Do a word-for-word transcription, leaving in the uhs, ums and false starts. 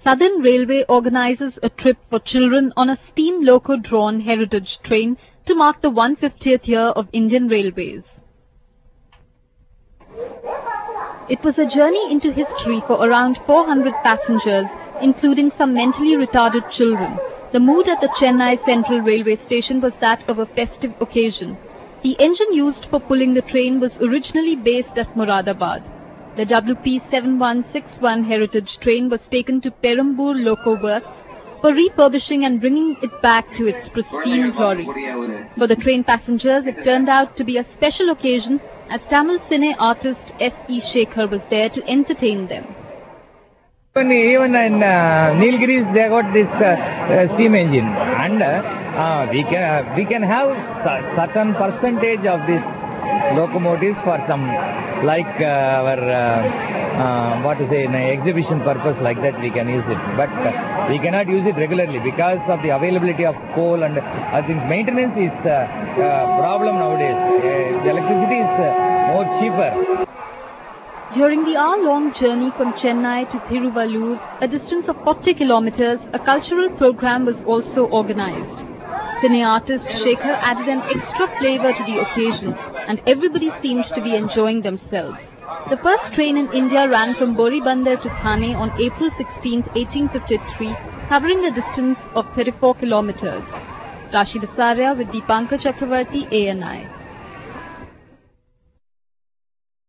Southern Railway organizes a trip for children on a steam loco-drawn heritage train to mark the one hundred fiftieth year of Indian Railways. It was a journey into history for around four hundred passengers, including some mentally retarded children. The mood at the Chennai Central Railway Station was that of a festive occasion. The engine used for pulling the train was originally based at Moradabad. The W P seven one six one heritage train was taken to Perambur Loco Works for refurbishing and bringing it back to its pristine glory. For the train passengers, it turned out to be a special occasion as Tamil cine artist S E Shekhar was there to entertain them. Even, even in uh, Nilgiris, they got this uh, uh, steam engine, and uh, uh, we can uh, we can have certain percentage of this locomotives for some, like uh, our uh, uh, what to say, in an exhibition purpose, like that we can use it. But uh, we cannot use it regularly because of the availability of coal and other things. Maintenance is a uh, uh, problem nowadays. Uh, the electricity is uh, more cheaper. During the hour-long journey from Chennai to Thiruvallur, a distance of forty kilometers, a cultural program was also organized. Cine artist Shekhar added an extra flavor to the occasion, and everybody seemed to be enjoying themselves. The first train in India ran from Boribandar to Thane on April sixteenth, eighteen fifty-three, covering a distance of thirty-four kilometers. Rashi Dasarya with Deepankar Chakravarti, A N I.